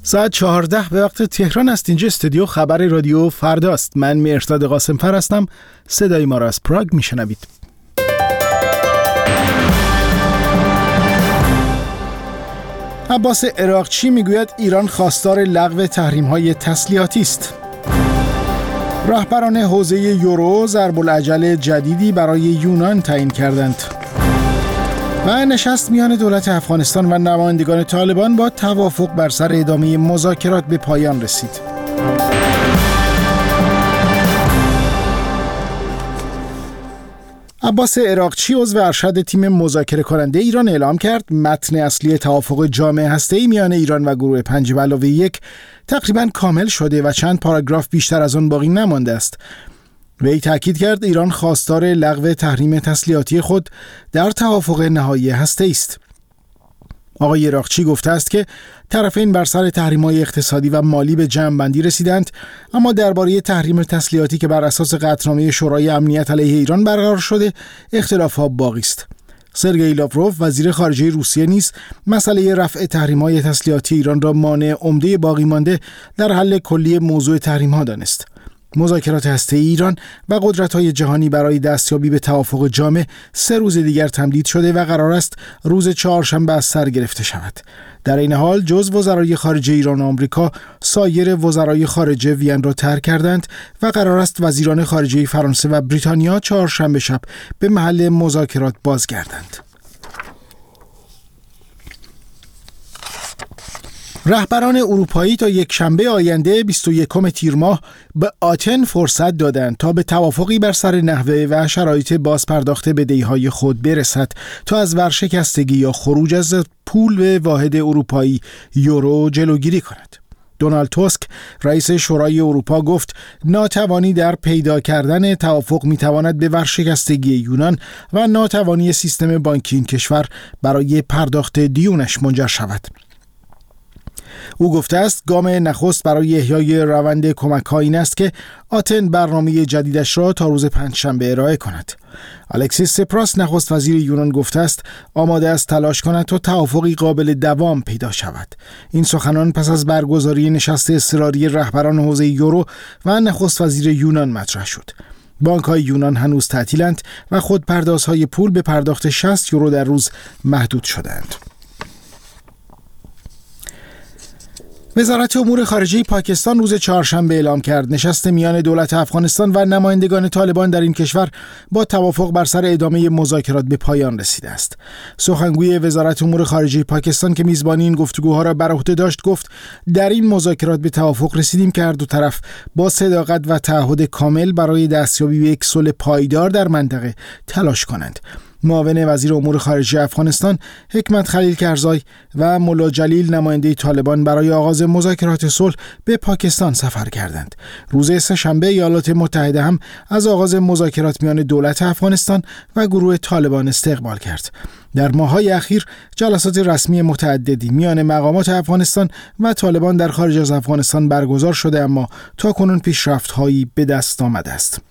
ساعت 14 به وقت تهران است. اینجا استودیو خبر رادیو فرداست. من مهرداد قاسم‌فر هستم. صدای ما را از پراگ میشنوید. عباس عراقچی میگوید ایران خواستار لغو تحریم‌های تسلیحاتی است. رهبران حوزه یورو ضرب‌العجل جدیدی برای یونان تعیین کردند. و نشست میان دولت افغانستان و نمایندگان طالبان با توافق بر سر ادامه مذاکرات به پایان رسید. عباس عراقچی عضو ارشد تیم مذاکره کننده ایران اعلام کرد متن اصلی توافق جامع هسته‌ای میان ایران و گروه 5+1 تقریباً کامل شده و چند پاراگراف بیشتر از آن باقی نمانده است. وی تاکید کرد ایران خواستار لغو تحریم تسلیحاتی خود در توافق نهایی هسته‌ای است. آقای عراقچی گفته است که طرفین بر سر تحریم‌های اقتصادی و مالی به جمع‌بندی رسیدند، اما درباره تحریم تسلیحاتی که بر اساس قطعنامه شورای امنیت علیه ایران برقرار شده اختلافات باقی است. سرگئی لاوروف وزیر خارجه روسیه نیز مسئله رفع تحریم‌های تسلیحاتی ایران را مانع عمده باقی مانده در حل کلی موضوع تحریم‌ها دانست. مذاکرات هسته‌ای ایران و قدرت‌های جهانی برای دستیابی به توافق جامع 3 روز دیگر تمدید شده و قرار است روز چهارشنبه از سر گرفته شود. در این حال جز وزرای خارجه ایران و آمریکا سایر وزرای خارجه وین را ترک کردند و قرار است وزیران خارجه فرانسه و بریتانیا چهارشنبه شب به محل مذاکرات بازگردند. رهبران اروپایی تا یک شنبه آینده 21 تیر ماه به آتن فرصت دادند تا به توافقی بر سر نحوه و شرایط بازپرداخت بدهی‌های خود برسد تا از ورشکستگی یا خروج از پول به واحد اروپایی یورو جلوگیری کند. دونالد توسک رئیس شورای اروپا گفت ناتوانی در پیدا کردن توافق میتواند به ورشکستگی یونان و ناتوانی سیستم بانکی این کشور برای پرداخت دیونش منجر شود. او گفته است گام نخست برای احیای روند کمک‌ها این است که آتن برنامه جدیدش را تا روز پنجشنبه ارائه کند. الکسیس سپراس نخست وزیر یونان گفته است آماده است تلاش کند تا توافقی قابل دوام پیدا شود. این سخنان پس از برگزاری نشست اضطراری رهبران حوزه یورو و نخست وزیر یونان مطرح شد. بانک‌های یونان هنوز تعطیلند و خودپردازهای پول به پرداخت 60 یورو در روز محدود شدند. وزارت امور خارجه پاکستان روز چهارشنبه اعلام کرد نشست میان دولت افغانستان و نمایندگان طالبان در این کشور با توافق بر سر ادامه مذاکرات به پایان رسیده است. سخنگوی وزارت امور خارجه پاکستان که میزبانی این گفتگوها را بر عهده داشت گفت در این مذاکرات به توافق رسیدیم که هر دو طرف با صداقت و تعهد کامل برای دستیابی به یک صلح پایدار در منطقه تلاش کنند. معاون وزیر امور خارجه افغانستان حکمت خلیل کرزای و ملا جلیل نماینده طالبان برای آغاز مذاکرات صلح به پاکستان سفر کردند. روز سه‌شنبه ایالات متحده هم از آغاز مذاکرات میان دولت افغانستان و گروه طالبان استقبال کرد. در ماه‌های اخیر جلسات رسمی متعددی میان مقامات افغانستان و طالبان در خارج از افغانستان برگزار شده اما تاکنون پیشرفت‌هایی به دست آمده است.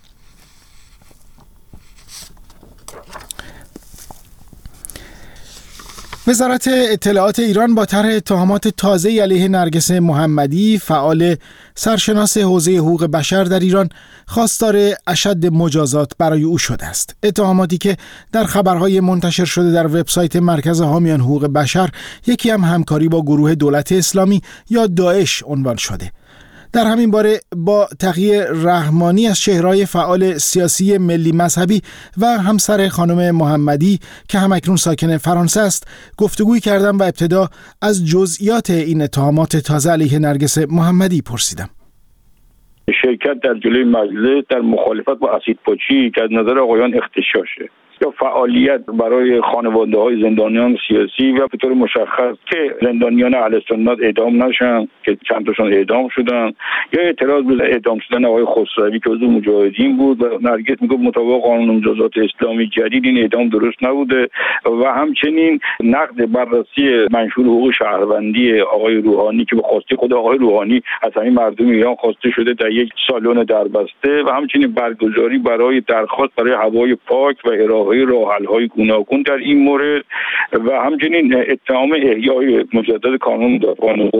وزارت اطلاعات ایران با طرح اتهامات تازه‌ای علیه نرگس محمدی فعال سرشناس حوزه حقوق بشر در ایران خواستار اشد مجازات برای او شده است. اتهاماتی که در خبرهای منتشر شده در وبسایت مرکز حامیان حقوق بشر یکی هم همکاری با گروه دولت اسلامی یا داعش عنوان شده. در همین باره با تقی رحمانی از چهره‌های فعال سیاسی ملی مذهبی و همسر خانم محمدی که همکنون ساکن فرانسه است گفتگوی کردم و ابتدا از جزئیات این اتهامات تازه علیه نرگس محمدی پرسیدم. شرکت در جلوی مجلس در مخالفت با اسیدپاچی که از نظر آقایان اغتشاشه یا فعالیت برای خانواده‌های زندانیان سیاسی و به طور مشخص که زندانیان اهل سنت اعدام نشن که چند تاشون اعدام شدن یا اعتراض به اعدام شدن آقای خسروی که عضو مجاهدین بود و نرگس میگفت مطابق قانون مجازات اسلامی جدید این اعدام درست نبوده و همچنین نقد بررسی منشور حقوق شهروندی آقای روحانی که به خواسته خود آقای روحانی از همین مردم ایران خواسته شده در یک سالن دربسته و همچنین برگزاری برای درخواست برای هوای پاک و راه حل‌های گوناگون در این مورد و همچنین اتهام احیای مجدد قانون مدافعان حقوق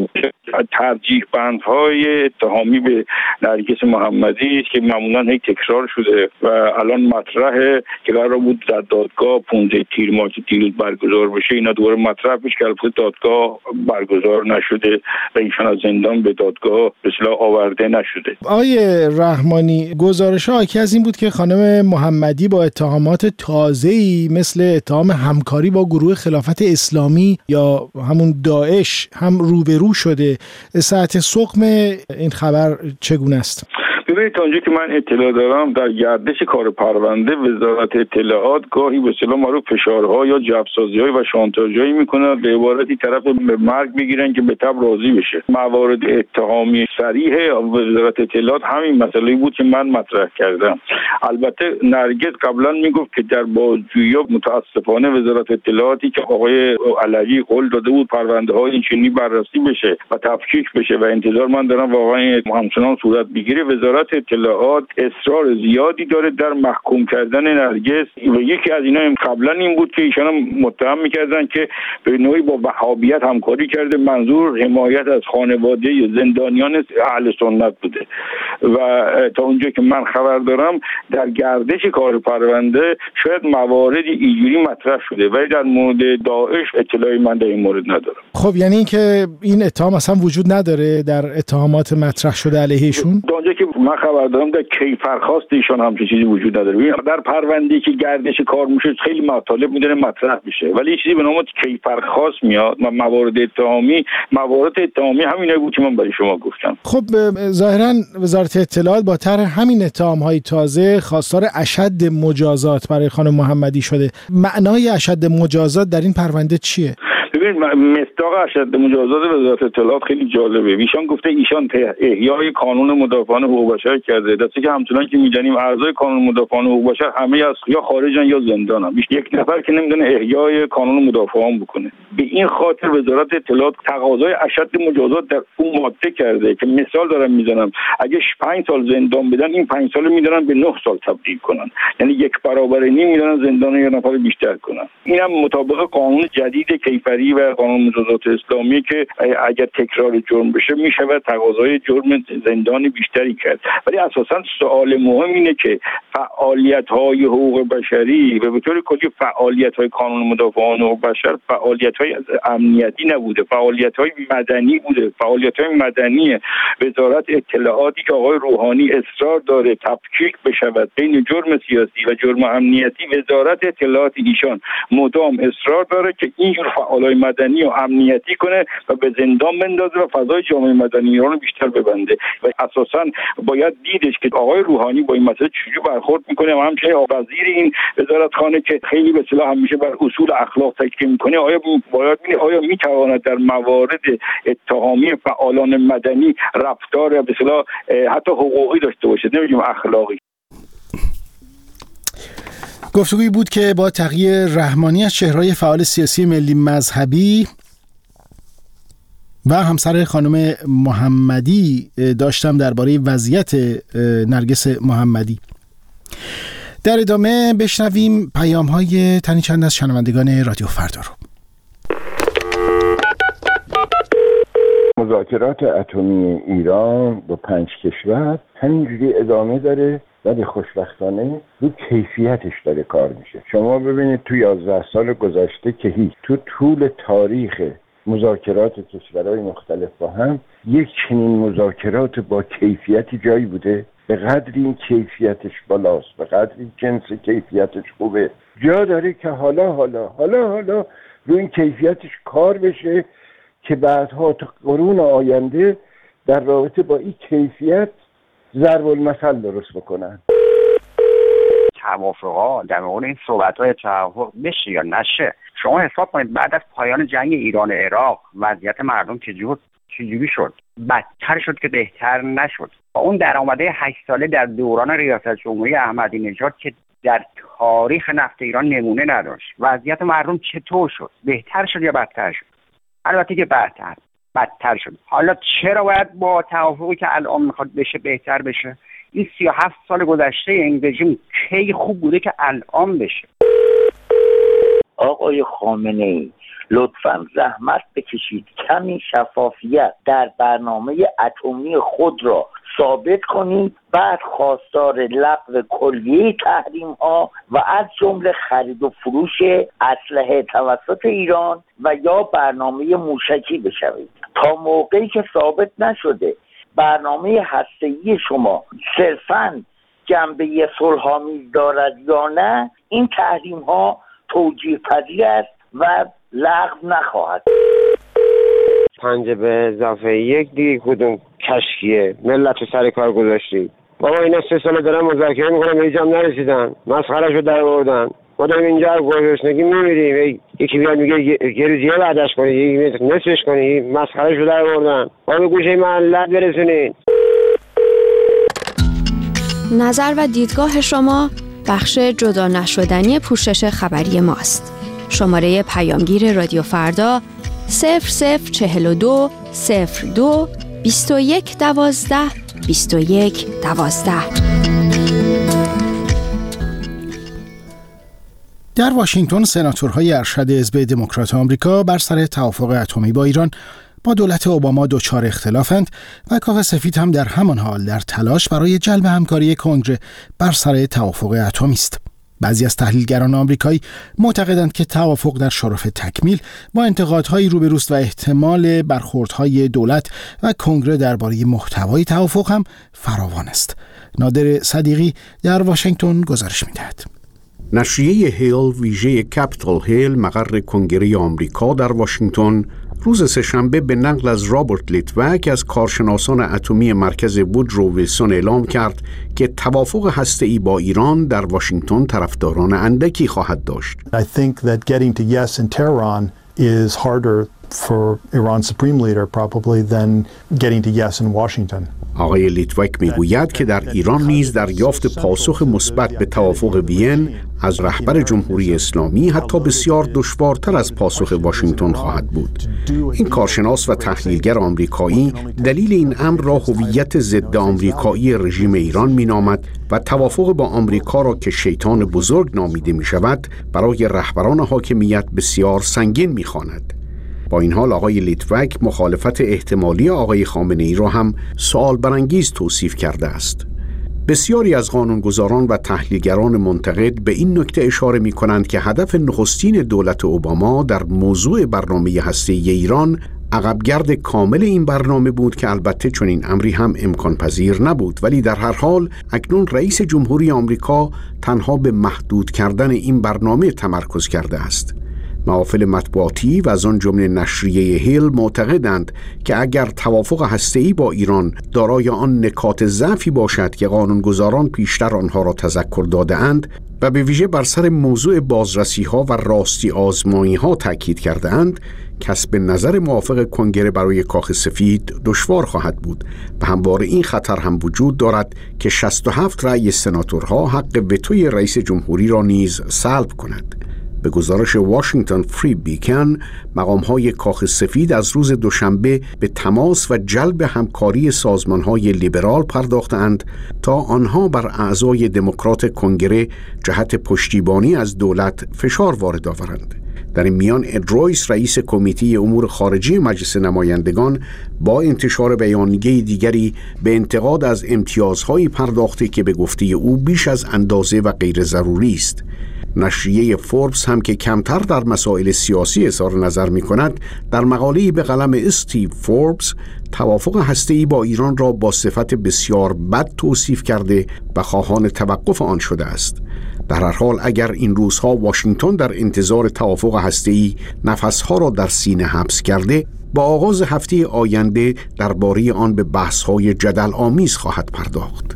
ترجیح بندهای اتهامی به نرگس محمدی است که معمولا هی تکرار شده و الان مطرحه که قرار بود در دادگاه 15 تیر ماه که دیروز برگزار بشه، اینا دوباره مطرح بشه که البته دادگاه برگزار نشده و ایشان از زندان به دادگاه به اصطلاح آورده نشده. آقای رحمانی، گزارش حاکی از این بود که خانم محمدی با اتهامات تازه‌ای مثل اتهام همکاری با گروه خلافت اسلامی یا همون داعش هم روبرو شده. ساعت سقم این خبر چگونه است؟ ببینید تا اونجا که من اطلاع دارم در گردش کار پرونده وزارت اطلاعات گاهی به اصطلاح معروف فشارها یا جبرسازی‌های و شانتاژهایی میکنن، به عبارتی طرف به مرگ بگیرن که به تبع راضی بشه. موارد اتهامی صریح وزارت اطلاعات همین مسئله بود که من مطرح کردم. البته نرگس قبلا میگفت که در بازجویی متاسفانه وزارت اطلاعاتی که آقای علوی قول داده بود پرونده‌های این چنینی بررسی بشه و تفکیک بشه و انتظار من دارم واقعا همچنان صورت بگیره، وزارت اطلاعات اصرار زیادی داره در محکوم کردن نرگس و یکی از اینا قبلا این بود که ایشان متهم میکردن که به نوعی با وهابیت همکاری کرده، منظور حمایت از خانواده زندانیان اهل سنت بوده و تا اونجا که من خبر دارم در گردش کار پرونده شاید مواردی اینجوری مطرح شده ولی در مورد داعش اطلاعی من در این مورد ندارم. خب یعنی اینکه این اتهام اصلا وجود نداره در اتهامات مطرح شده علیهشون؟ تا اونجا که من خبر دارم در کیفرخواست ایشان همچین چیزی وجود نداره. در پرونده‌ای که گردش کار میشه خیلی مطالب میدونه مطرح میشه ولی چیزی به نام کیفرخواست میاد و موارد اتهامی همینایی بود که من برای شما گفتم. خب ظاهرا وزارت اطلاعات با طرح همین اتهام‌های تازه خواستار اشد مجازات برای خانم محمدی شده. معنای اشد مجازات در این پرونده چیه؟ ببین مصداق اشد مجازات وزارت اطلاعات خیلی جالبه. ایشان گفته ایشان احیای قانون مدافعان حقوق بشر کرده، دسته که همچنان که می‌دونیم اعضای قانون مدافعان حقوق بشر همه از یا خارجن یا زندانن. یک نفر که نمیدونه احیای قانون مدافعان بکنه. به این خاطر وزارت اطلاعات تقاضای اشد مجازات در اون ماده کرده که مثال دارم میزنم، اگه 5 سال زندان بدن این 5 سال میدونن به 9 سال تبدیل کنن، یعنی 1 برابر نیم میدونن زندان یه نفر بیشتر کنن. اینم مطابق قانون جدید کیفری و قانون مجازات اسلامی که اگر تکرار جرم بشه میشود تقاضای جرم زندانی بیشتری کرد. ولی اساسا سوال مهم اینه که فعالیت‌های حقوق بشری و به طور کلی فعالیت‌های قانون مدافعان حقوق بشر فعالیت‌های امنیتی نبوده، فعالیت‌های مدنی بوده. فعالیت‌های مدنی وزارت اطلاعاتی که آقای روحانی اصرار داره تفکیک بشود بین جرم سیاسی و جرم امنیتی، وزارت اطلاعات ایشان مدام اصرار داره که اینجور فعالای مدنی و امنیتی کنه و به زندان بندازه و فضای جامعه مدنی ایران رو بیشتر ببنده و اساساً باید دیدش که آقای روحانی با این مسئله چجوری برخورد میکنه و همچنین وزیر این وزارتخانه که خیلی به اصطلاح همیشه بر اصول اخلاق تکیه میکنه آیا میتواند در موارد اتهامی فعالان مدنی رفتار به اصطلاح حتی حقوقی داشته باشه، نمیگیم اخلاقی. گفتگویی بود که با تقی رحمانی از چهره‌های فعال سیاسی ملی مذهبی و همسر خانم محمدی داشتم درباره وضعیت نرگس محمدی. در ادامه بشنویم پیام‌های تنی چند از شنوندگان رادیو فردا رو. مذاکرات اتمی ایران با 5 کشور همینجوری ادامه داره ولی خوشبختانه رو کیفیتش داره کار میشه. شما ببینید تو 11 سال گذشته که هیچ تو طول تاریخ مذاکرات کشورهای مختلف با هم یک چنین مذاکرات با کیفیتی جایی بوده؟ به قدری این کیفیتش بالاست، به قدری جنس کیفیتش خوبه، جا داره که حالا رو این کیفیتش کار بشه که بعدها تا قرون آینده در رابطه با این کیفیت ضرب المثل درست بکنن. توافقات در مورد این صحبت‌های توافق بشه یا نشه، شما حساب کنید بعد از پایان جنگ ایران عراق وضعیت مردم چجوری شد؟ بدتر شد که بهتر نشد. اون درآمده 8 ساله در دوران ریاست جمهوری احمدی نژاد که در تاریخ نفت ایران نمونه نداشت. وضعیت مردم چطور شد؟ بهتر شد یا بدتر شد؟ البته که بدتر شد. حالا چرا باید با توافقی که الان میخواد بشه بهتر بشه؟ این 37 سال گذشته این رژیم کی خوب بوده که الان بشه؟ آقای خامنه‌ای لطفاً زحمت بکشید کمی شفافیت در برنامه اتمی خود را ثابت کنید، بعد خواستار لغو کلیه تحریم ها و از جمله خرید و فروش اسلحه توسط ایران و یا برنامه موشکی بشوید. تا موقعی که ثابت نشده برنامه هسته‌ای شما صرفاً جنبه صلح‌آمیز دارد یا نه، این تحریم ها توجیه پذیر است و لغو نخواهد. 5 به اضافه 1 دیگه کدوم کشکیه؟ ملت رو سر کار گذاشتی. بابا اینا 3 ساله دارن مذاکره میکنن به اینجا هم نرسیدن، مسخره‌شو در آوردن. ما داریم اینجا گرسنگی میمیریم، یکی بیاد میگه یه روز یه وعده‌اش کنی، یکی نصفش کنی، مسخره‌شو در آوردن. ما به گوشه ملت برسونید. نظر و دیدگاه شما بخش جدا نشدنی پوشش خبری ماست. شماره پیامگیر رادیو فردا 0042 02 21 12 21 12. در واشنگتن سناتورهای ارشد حزب دموکرات آمریکا بر سر توافق اتمی با ایران با دولت اوباما دچار اختلافند و کاخ سفید هم در همان حال در تلاش برای جلب همکاری کنگره بر سر توافق اتمی است. بعضی از تحلیلگران آمریکایی معتقدند که توافق در شرف تکمیل با انتقادهای روبروست و احتمال برخوردهای دولت و کنگره درباره محتوای توافق هم فراوان است. نادر صدیقی در واشنگتن گزارش می‌دهد. نشریه هیل ویژه کپیتال هیل مقر کنگره آمریکا در واشنگتن روز سه‌شنبه به نقل از رابرت لیتوک از کارشناسان اتمی مرکز وودرو ویلسون اعلام کرد که توافق هسته‌ای با ایران در واشنگتن طرفداران اندکی خواهد داشت. I think that getting to yes in Tehran is harder for Iran's supreme leader probably than getting to yes in Washington. آقای لیتوک میگوید که در ایران نیز دریافت پاسخ مثبت به توافق وین از رهبر جمهوری اسلامی حتی بسیار دشوارتر از پاسخ واشنگتن خواهد بود. این کارشناس و تحلیلگر آمریکایی دلیل این امر را هویت ضد آمریکایی رژیم ایران مینامد و توافق با آمریکا را که شیطان بزرگ نامیده می شود برای رهبران حاکمیت بسیار سنگین می خواند. با این حال آقای لیتوک مخالفت احتمالی آقای خامنه‌ای را هم سوال برانگیز توصیف کرده است. بسیاری از قانونگذاران و تحلیلگران منتقد به این نکته اشاره می کنند که هدف نخستین دولت اوباما در موضوع برنامه هسته‌ای ایران عقبگرد کامل این برنامه بود که البته چنین امری هم امکان پذیر نبود، ولی در هر حال اکنون رئیس جمهوری آمریکا تنها به محدود کردن این برنامه تمرکز کرده است. محافل مطبوعاتی و از آن جمله نشریه هیل معتقدند که اگر توافق هسته‌ای با ایران دارای آن نکات ضعفی باشد که قانونگذاران پیشتر آنها را تذکر داده‌اند و به ویژه بر سر موضوع بازرسی‌ها و راستی آزمایی‌ها تاکید کرده‌اند، کسب نظر موافق کنگره برای کاخ سفید دشوار خواهد بود و همواره این خطر هم وجود دارد که 67 رأی سناتورها حق وتوی رئیس جمهوری را نیز سلب کند. به گزارش واشنگتن فری بیکن، مقام‌های کاخ سفید از روز دوشنبه به تماس و جلب همکاری سازمان‌های لیبرال پرداختند تا آنها بر اعضای دموکرات کنگره جهت پشتیبانی از دولت فشار وارد آورند. در این میان اد رویس رئیس کمیته امور خارجی مجلس نمایندگان با انتشار بیانیه دیگری به انتقاد از امتیازهایی پرداخته که به گفته او بیش از اندازه و غیر ضروری است. نشریه فوربس هم که کمتر در مسائل سیاسی اظهار نظر می کند، در مقاله‌ای به قلم استیو فوربس توافق هسته‌ای با ایران را با صفت بسیار بد توصیف کرده و خواهان توقف آن شده است. در هر حال اگر این روزها واشنگتن در انتظار توافق هسته‌ای نفسها را در سینه حبس کرده، با آغاز هفته آینده درباره آن به بحث‌های جدل آمیز خواهد پرداخت.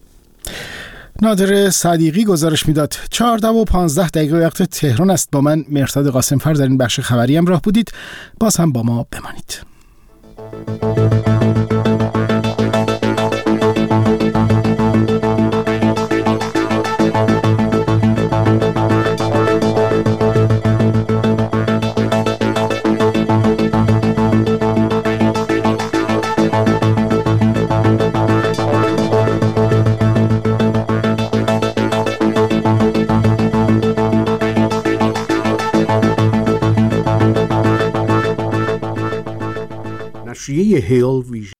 نادر صدیقی گزارش میداد. 14 و 15 دقیقه وقت تهران است. با من مهرداد قاسمفر در این بخش خبری همراه بودید. باز هم با ما بمانید. نظریه هیل